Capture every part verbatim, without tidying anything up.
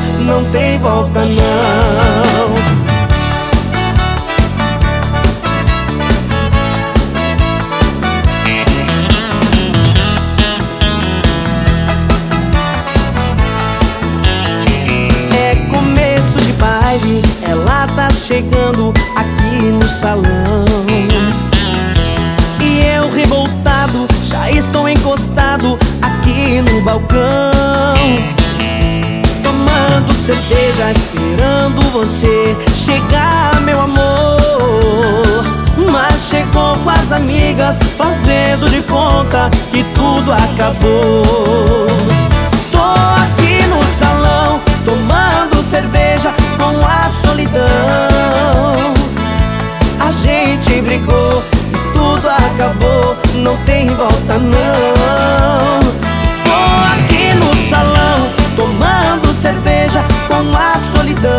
não tem volta não. É começo de baile, ela tá chegando aqui no salão. E eu revoltado, já estou encostado aqui no balcão, tomando cerveja, esperando você chegar, meu amor. Mas chegou com as amigas, fazendo de conta que tudo acabou. Tô aqui no salão, tomando cerveja com a solidão. A gente brigou e tudo acabou, não tem volta não. Tô aqui no salão, tomando cerveja com a solidão.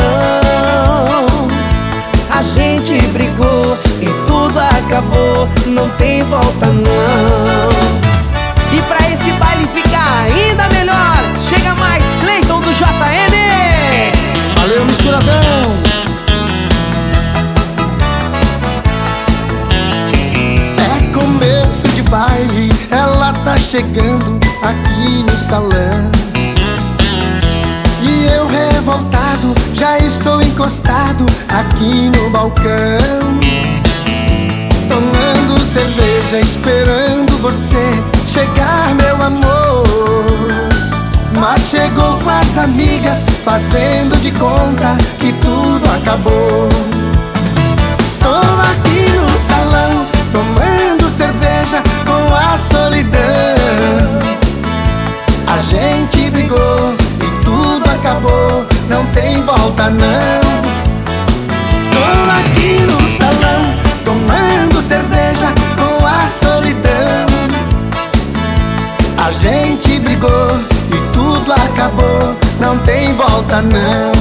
A gente brigou e tudo acabou, não tem volta não. E pra esse baile ficar ainda melhor, chega mais Cleiton do J N. Valeu, misturadão! É começo de baile, ela tá chegando aqui no salão. E eu revoltado, já estou encostado aqui no balcão, tomando cerveja, esperando você chegar, meu amor. Mas chegou com as amigas, fazendo de conta que tudo acabou. Tô aqui no salão, tomando cerveja com a solidão. A gente brigou e tudo acabou, não tem volta não. Tô aqui no salão, tomando cerveja com a solidão. A gente brigou e tudo acabou, não tem volta não.